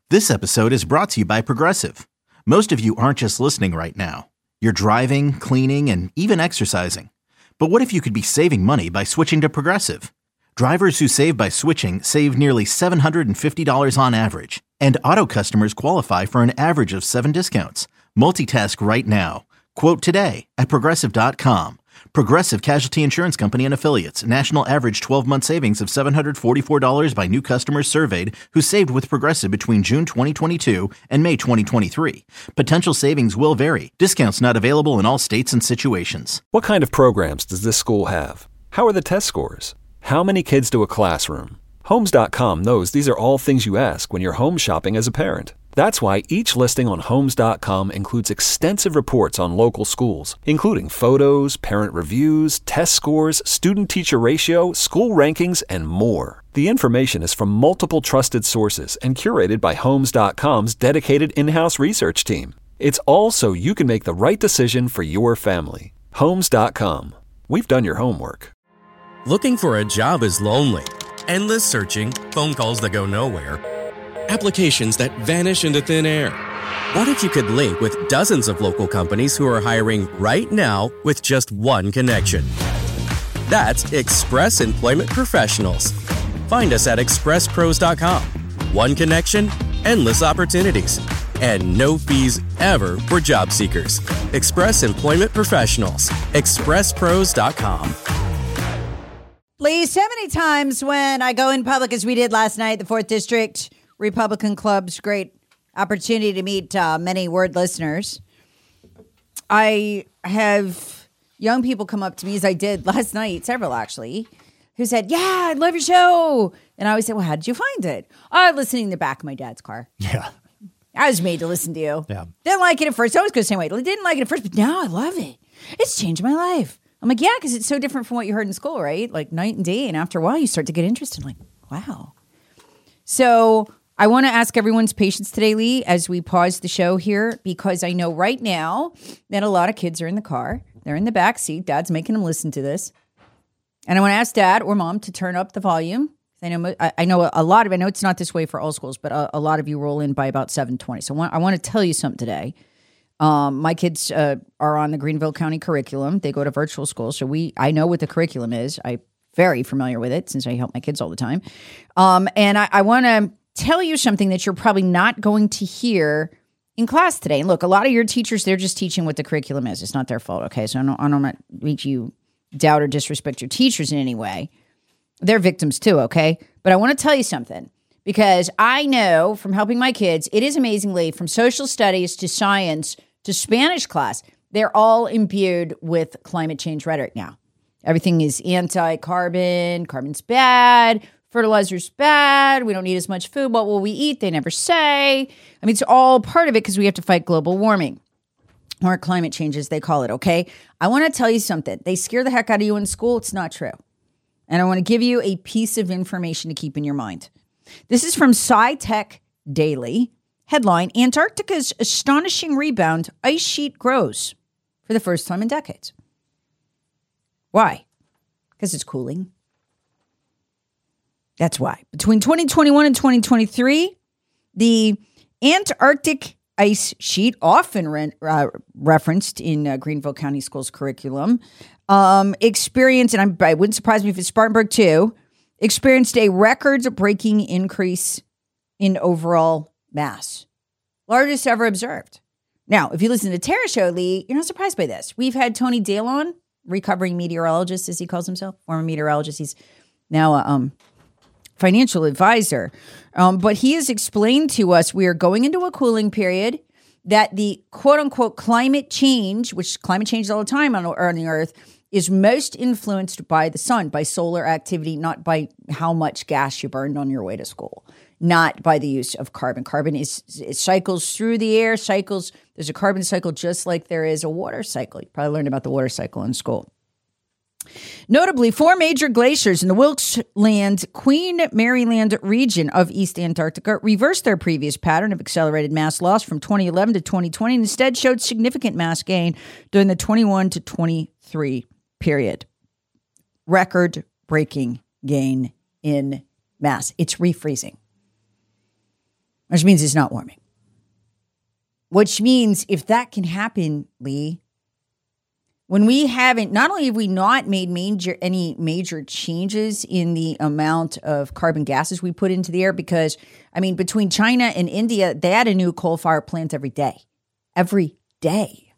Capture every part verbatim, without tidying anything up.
This episode is brought to you by Progressive. Most of you aren't just listening right now. You're driving, cleaning, and even exercising. But what if you could be saving money by switching to Progressive? Drivers who save by switching save nearly seven hundred fifty dollars on average. And auto customers qualify for an average of seven discounts. Multitask right now. Quote today at Progressive dot com. Progressive Casualty Insurance Company and Affiliates. National average twelve-month savings of seven hundred forty-four dollars by new customers surveyed who saved with Progressive between June twenty twenty-two and May twenty twenty-three. Potential savings will vary. Discounts not available in all states and situations. What kind of programs does this school have? How are the test scores? How many kids do a classroom? Homes dot com knows these are all things you ask when you're home shopping as a parent. That's why each listing on Homes dot com includes extensive reports on local schools, including photos, parent reviews, test scores, student-teacher ratio, school rankings, and more. The information is from multiple trusted sources and curated by Homes dot com's dedicated in-house research team. It's all so you can make the right decision for your family. Homes dot com. We've done your homework. Looking for a job is lonely. Endless searching, phone calls that go nowhere, applications that vanish into thin air. What if you could link with dozens of local companies who are hiring right now with just one connection? That's Express Employment Professionals. Find us at express pros dot com. One connection, endless opportunities, and no fees ever for job seekers. Express Employment Professionals. express pros dot com. Lee, so many times when I go in public, as we did last night, the fourth District Republican Club's great opportunity to meet uh, many word listeners, I have young people come up to me, as I did last night, several actually, who said, yeah, I love your show. And I always say, well, how did you find it? Oh, listening in the back of my dad's car. Yeah. I was made to listen to you. Yeah. Didn't like it at first. I always go the same way. Didn't like it at first, but now I love it. It's changed my life. I'm like, yeah, because it's so different from what you heard in school, right? Like night and day. And after a while, you start to get interested. Like, wow. So I want to ask everyone's patience today, Lee, as we pause the show here, because I know right now that a lot of kids are in the car. They're in the back seat. Dad's making them listen to this. And I want to ask Dad or Mom to turn up the volume. I know I know a lot of, I know it's not this way for all schools, but a, a lot of you roll in by about seven twenty. So I want, I want to tell you something today. Um, my kids uh, are on the Greenville County curriculum. They go to virtual school. So we, I know what the curriculum is. I'm very familiar with it since I help my kids all the time. Um, and I, I want to tell you something that you're probably not going to hear in class today. And look, a lot of your teachers, they're just teaching what the curriculum is. It's not their fault. Okay. So I don't, I don't make you doubt or disrespect your teachers in any way. They're victims too. Okay. But I want to tell you something. Because I know from helping my kids, it is amazingly from social studies to science to Spanish class, they're all imbued with climate change rhetoric now. Everything is anti-carbon, carbon's bad, fertilizer's bad, we don't need as much food, what will we eat? They never say. I mean, it's all part of it because we have to fight global warming, or climate change as they call it, okay? I want to tell you something. They scare the heck out of you in school. It's not true. And I want to give you a piece of information to keep in your mind. This is from SciTech Daily. Headline, Antarctica's astonishing rebound, ice sheet grows for the first time in decades. Why? Because it's cooling. That's why. Between twenty twenty-one and twenty twenty-three, the Antarctic ice sheet, often re- uh, referenced in uh, Greenville County Schools curriculum, um, experienced, and I'm, it wouldn't surprise me if it's Spartanburg too, experienced a record-breaking increase in overall mass. Largest ever observed. Now, if you listen to Tara Show, Lee, you're not surprised by this. We've had Tony Dale on, recovering meteorologist, as he calls himself, former meteorologist. He's now a um, financial advisor. Um, but he has explained to us we are going into a cooling period, that the quote-unquote climate change, which climate changes all the time on, on the Earth, is most influenced by the sun, by solar activity, not by how much gas you burned on your way to school, not by the use of carbon. Carbon is it cycles through the air, cycles. There's a carbon cycle just like there is a water cycle. You probably learned about the water cycle in school. Notably, four major glaciers in the Wilkesland, Queen Maryland region of East Antarctica reversed their previous pattern of accelerated mass loss from twenty eleven to twenty twenty and instead showed significant mass gain during the twenty-one to twenty-three period. Record-breaking gain in mass. It's refreezing. which means it's not warming. Which means if that can happen, Lee, when we haven't, not only have we not made major any major changes in the amount of carbon gases we put into the air, because, I mean, between China and India, they add a new coal-fired plant every day. Every day.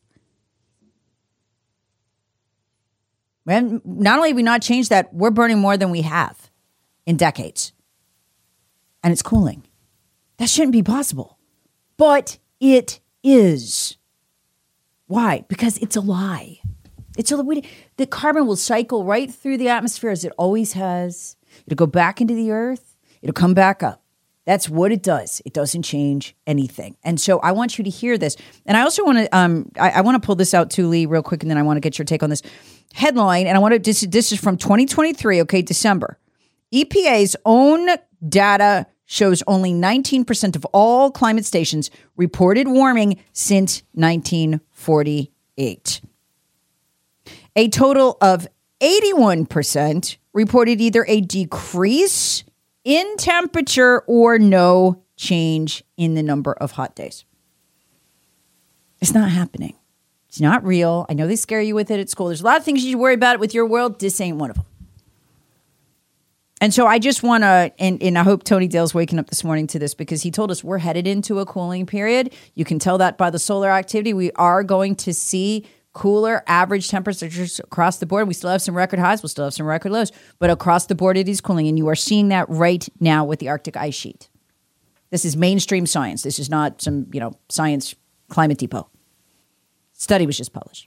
And not only have we not changed that, we're burning more than we have in decades. And it's cooling. That shouldn't be possible. But it is. Why? Because it's a lie. It's a, the carbon will cycle right through the atmosphere as it always has. It'll go back into the earth. It'll come back up. That's what it does. It doesn't change anything. And so I want you to hear this. And I also want to, um, I, I want to pull this out too, Lee, real quick, and then I want to get your take on this headline. And I want to, this, this is from twenty twenty-three, okay, December. E P A's own data shows only nineteen percent of all climate stations reported warming since nineteen forty-eight. A total of eighty-one percent reported either a decrease in temperature or no change in the number of hot days. It's not happening. It's not real. I know they scare you with it at school. There's a lot of things you should worry about with your world. This ain't one of them. And so I just want to, and, and I hope Tony Dale's waking up this morning to this, because he told us we're headed into a cooling period. You can tell that by the solar activity. We are going to see cooler average temperatures across the board. We still have some record highs. We'll still have some record lows. But across the board, it is cooling. And you are seeing that right now with the Arctic ice sheet. This is mainstream science. This is not some, you know, science climate depot. Study was just published.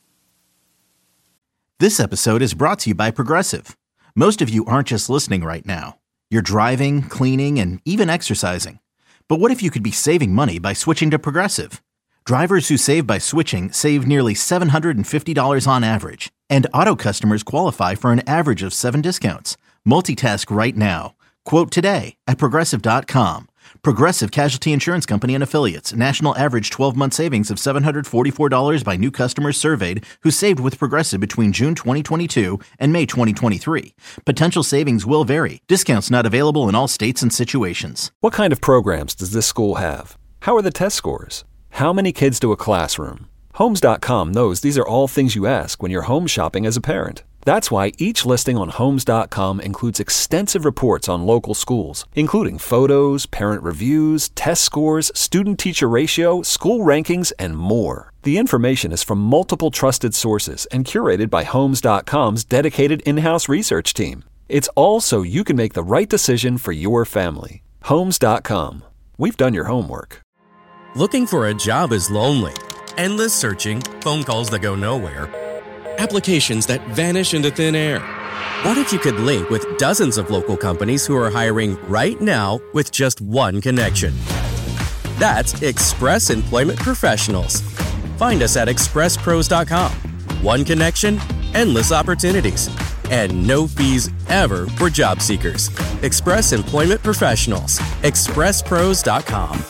This episode is brought to you by Progressive. Most of you aren't just listening right now. You're driving, cleaning, and even exercising. But what if you could be saving money by switching to Progressive? Drivers who save by switching save nearly seven hundred fifty dollars on average. And auto customers qualify for an average of seven discounts. Multitask right now. Quote today at Progressive dot com. Progressive Casualty Insurance Company and Affiliates. National average twelve-month savings of seven hundred forty-four dollars by new customers surveyed who saved with Progressive between June twenty twenty-two and May twenty twenty-three. Potential savings will vary. Discounts not available in all states and situations. What kind of programs does this school have? How are the test scores? How many kids do a classroom? Homes dot com knows these are all things you ask when you're home shopping as a parent. That's why each listing on Homes dot com includes extensive reports on local schools, including photos, parent reviews, test scores, student-teacher ratio, school rankings, and more. The information is from multiple trusted sources and curated by Homes dot com's dedicated in-house research team. It's all so you can make the right decision for your family. Homes dot com. We've done your homework. Looking for a job is lonely. Endless searching, phone calls that go nowhere, applications that vanish into thin air. What if you could link with dozens of local companies who are hiring right now with just one connection? That's Express Employment Professionals. Find us at express pros dot com. One connection, endless opportunities, and no fees ever for job seekers. Express Employment Professionals. express pros dot com.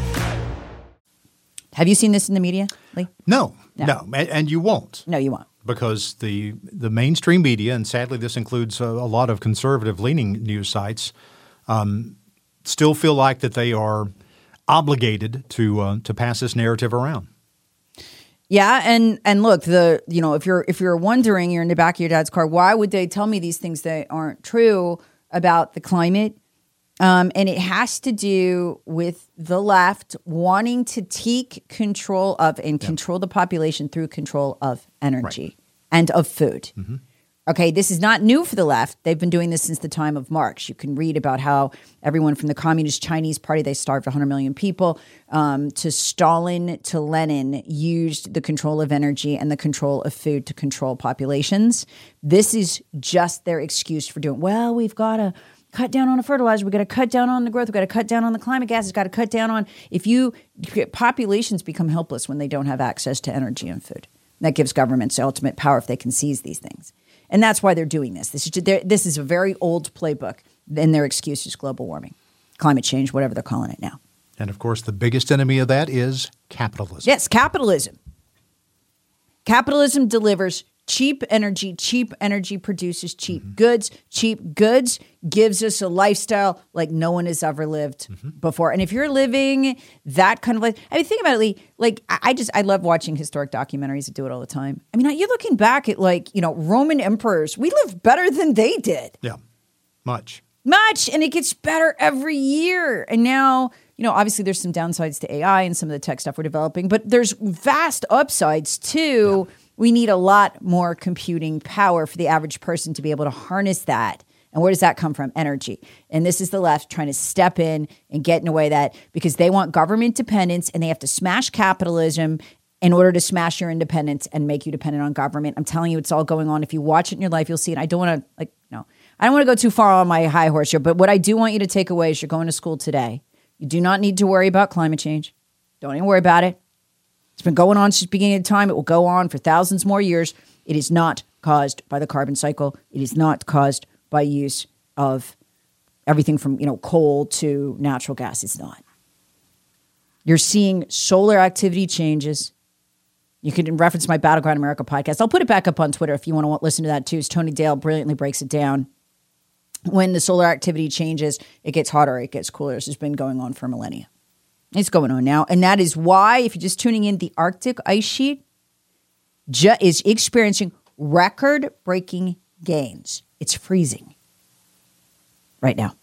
Have you seen this in the media, Lee? No, No. no, and, and you won't. No, you won't. Because the the mainstream media, and sadly this includes a, a lot of conservative-leaning news sites, um, still feel like that they are obligated to uh, to pass this narrative around. Yeah, and and look, the you know if you're if you're wondering, you're in the back of your dad's car, why would they tell me these things that aren't true about the climate? Um, and it has to do with the left wanting to take control of and yep. control the population through control of energy right. and of food. Mm-hmm. Okay, this is not new for the left. They've been doing this since the time of Marx. You can read about how everyone from the Communist Chinese Party, they starved one hundred million people, um, to Stalin, to Lenin, used the control of energy and the control of food to control populations. This is just their excuse for doing, well, we've got to cut down on the fertilizer. We got to cut down on the growth. We got to cut down on the climate gases. Got to cut down on if you populations become helpless when they don't have access to energy and food. That gives governments ultimate power if they can seize these things, and that's why they're doing this. This is this is a very old playbook, and their excuse is global warming, climate change, whatever they're calling it now. And of course, the biggest enemy of that is capitalism. Yes, capitalism. Capitalism delivers cheap energy, cheap energy produces cheap mm-hmm. goods. Cheap goods gives us a lifestyle like no one has ever lived mm-hmm. before. And if you're living that kind of life, I mean, think about it, Lee. Like, I just, I love watching historic documentaries. I do it all the time. I mean, you're looking back at, like, you know, Roman emperors. We lived better than they did. Yeah, much. Much. And it gets better every year. And now, you know, obviously there's some downsides to A I and some of the tech stuff we're developing, but there's vast upsides too. Yeah. We need a lot more computing power for the average person to be able to harness that. And where does that come from? Energy. And this is the left trying to step in and get in the way of that because they want government dependence and they have to smash capitalism in order to smash your independence and make you dependent on government. I'm telling you, it's all going on. If you watch it in your life, you'll see it. I don't want to, like, no, I don't want to go too far on my high horse here, but what I do want you to take away is you're going to school today. You do not need to worry about climate change. Don't even worry about it. It's been going on since the beginning of time. It will go on for thousands more years. It is not caused by the carbon cycle. It is not caused by use of everything from, you know, coal to natural gas. It's not. You're seeing solar activity changes. You can reference my Battleground America podcast. I'll put it back up on Twitter if you want to listen to that too. It's Tony Dale brilliantly breaks it down. When the solar activity changes, it gets hotter, it gets cooler. This has been going on for millennia. It's going on now. And that is why, if you're just tuning in, the Arctic ice sheet ju- is experiencing record-breaking gains. It's freezing right now.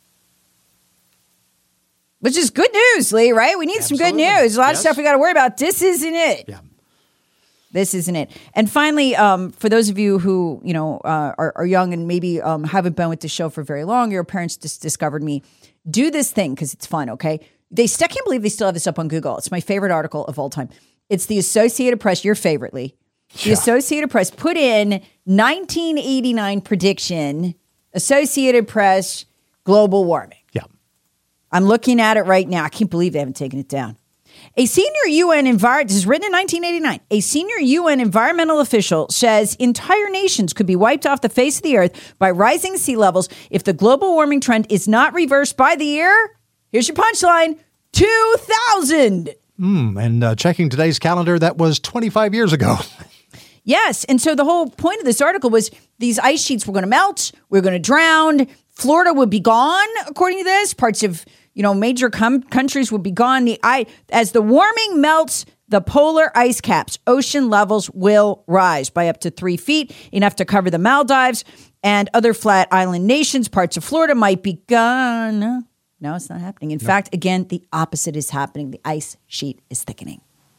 Which is good news, Lee, right? We need Absolutely. some good news. A lot yes. of stuff we got to worry about. This isn't it. Yeah. This isn't it. And finally, um, for those of you who, you know, uh, are, are young and maybe um, haven't been with the show for very long, your parents just discovered me, do this thing because it's fun, okay? They still can't believe they still have this up on Google. It's my favorite article of all time. It's the Associated Press, your favorite, Lee. The yeah. Associated Press put in nineteen eighty-nine prediction, Associated Press, global warming. Yeah. I'm looking at it right now. I can't believe they haven't taken it down. A senior U N environment, this is written in nineteen eighty-nine. A senior U N environmental official says entire nations could be wiped off the face of the earth by rising sea levels if the global warming trend is not reversed by the year. Here's your punchline: two thousand. Mm, and uh, checking today's calendar, that was twenty-five years ago. Yes, and so the whole point of this article was these ice sheets were going to melt, we we're going to drown. Florida would be gone, according to this. Parts of You know, major com- countries would be gone. The I, as the warming melts the polar ice caps, ocean levels will rise by up to three feet, enough to cover the Maldives and other flat island nations. Parts of Florida might be gone. No, no it's not happening. In no. fact, again, the opposite is happening. The ice sheet is thickening.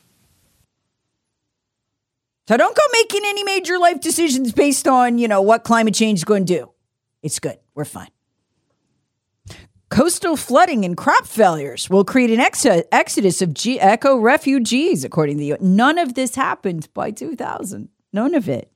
So don't go making any major life decisions based on, you know, what climate change is going to do. It's good. We're fine. Coastal flooding and crop failures will create an ex- exodus of G- eco refugees, according to the U N. None of this happened by two thousand. None of it.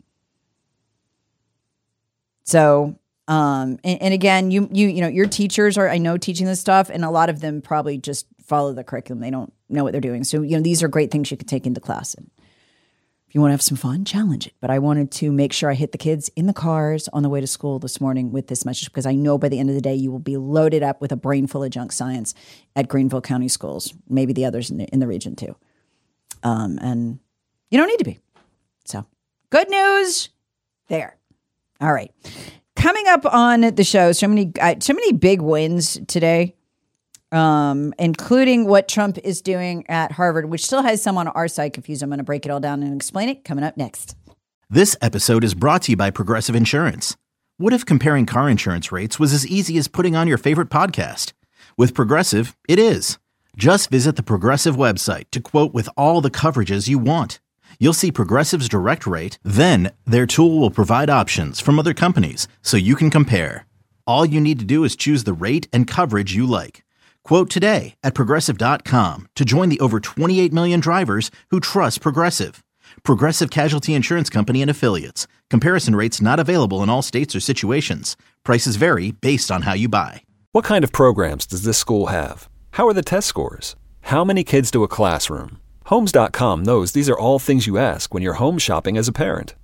So, um, and, and again, you you you know, your teachers are, I know, teaching this stuff, and a lot of them probably just follow the curriculum. They don't know what they're doing. So, you know, these are great things you could take into class. And if you want to have some fun, challenge it. But I wanted to make sure I hit the kids in the cars on the way to school this morning with this message, because I know by the end of the day, you will be loaded up with a brain full of junk science at Greenville County Schools, maybe the others in the, in the region too. Um, and you don't need to be. So good news there. All right. Coming up on the show, so many, uh, so many big wins today. Um, including what Trump is doing at Harvard, which still has some on our side confused. I'm going to break it all down and explain it coming up next. This episode is brought to you by Progressive Insurance. What if comparing car insurance rates was as easy as putting on your favorite podcast? With Progressive, it is. Just visit the Progressive website to quote with all the coverages you want. You'll see Progressive's direct rate, then their tool will provide options from other companies so you can compare. All you need to do is choose the rate and coverage you like. Quote today at Progressive dot com to join the over twenty-eight million drivers who trust Progressive. Progressive Casualty Insurance Company and Affiliates. Comparison rates not available in all states or situations. Prices vary based on how you buy. What kind of programs does this school have? How are the test scores? How many kids do a classroom? Homes dot com knows these are all things you ask when you're home shopping as a parent.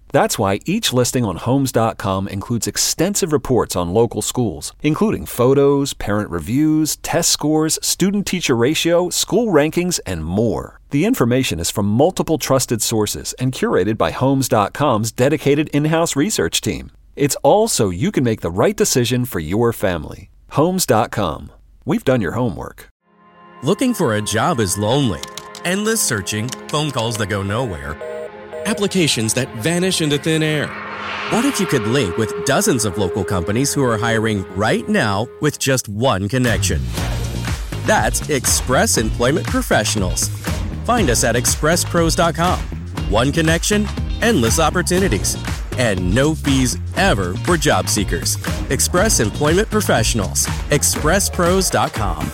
That's why each listing on Homes dot com includes extensive reports on local schools, including photos, parent reviews, test scores, student-teacher ratio, school rankings, and more. The information is from multiple trusted sources and curated by Homes dot com's dedicated in-house research team. It's all so you can make the right decision for your family. Homes dot com. We've done your homework. Looking for a job is lonely. Endless searching, phone calls that go nowhere, applications that vanish into thin air. What if you could link with dozens of local companies who are hiring right now with just one connection? That's Express Employment Professionals. Find us at express pros dot com. One connection, endless opportunities, and no fees ever for job seekers. Express Employment Professionals. express pros dot com.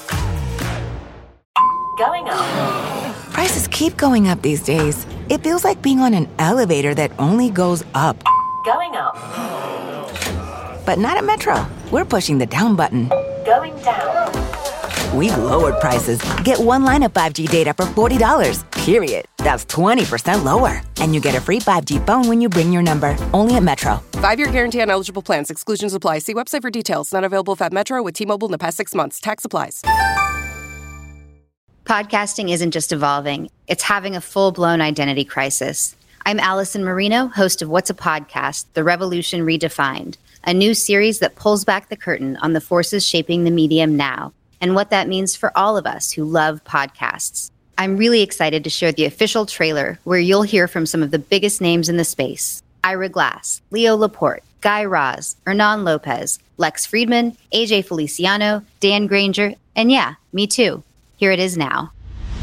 Going up. Prices keep going up these days. It feels like being on an elevator that only goes up. Going up. But not at Metro. We're pushing the down button. Going down. We've lowered prices. Get one line of five G data for forty dollars, period. That's twenty percent lower. And you get a free five G phone when you bring your number. Only at Metro. Five-year guarantee on eligible plans. Exclusions apply. See website for details. Not available at Metro with T-Mobile in the past six months. Tax applies. Podcasting isn't just evolving. It's having a full-blown identity crisis. I'm Allison Marino, host of What's a Podcast? The Revolution Redefined, a new series that pulls back the curtain on the forces shaping the medium now and what that means for all of us who love podcasts. I'm really excited to share the official trailer where you'll hear from some of the biggest names in the space. Ira Glass, Leo Laporte, Guy Raz, Hernan Lopez, Lex Friedman, A J Feliciano, Dan Granger, and yeah, me too. Here it is now.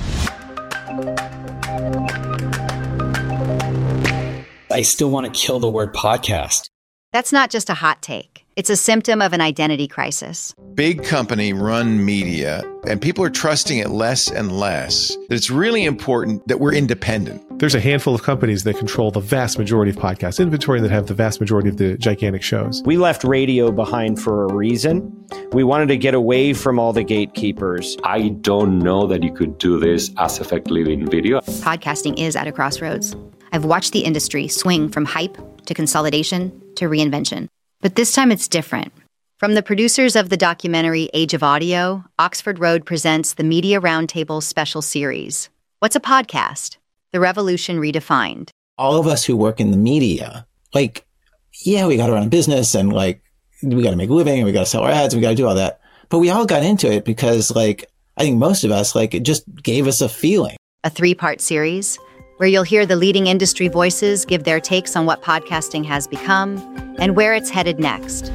I still want to kill the word podcast. That's not just a hot take. It's a symptom of an identity crisis. Big company run media, and people are trusting it less and less. That it's really important that we're independent. There's a handful of companies that control the vast majority of podcast inventory and that have the vast majority of the gigantic shows. We left radio behind for a reason. We wanted to get away from all the gatekeepers. I don't know that you could do this as effectively in video. Podcasting is at a crossroads. I've watched the industry swing from hype to consolidation to reinvention. But this time it's different. From the producers of the documentary Age of Audio, Oxford Road presents the Media Roundtable special series. What's a podcast? The Revolution Redefined. All of us who work in the media, like, yeah, we got to run a business and like, we got to make a living and we got to sell our ads and we got to do all that. But we all got into it because like, I think most of us, like, it just gave us a feeling. A three-part series where you'll hear the leading industry voices give their takes on what podcasting has become and where it's headed next.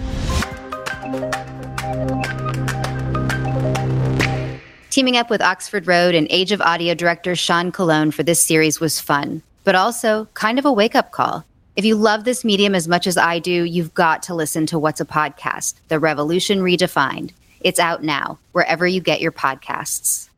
Teaming up with Oxford Road and Age of Audio director Sean Colon for this series was fun, but also kind of a wake-up call. If you love this medium as much as I do, you've got to listen to What's a Podcast? The Revolution Redefined. It's out now, wherever you get your podcasts.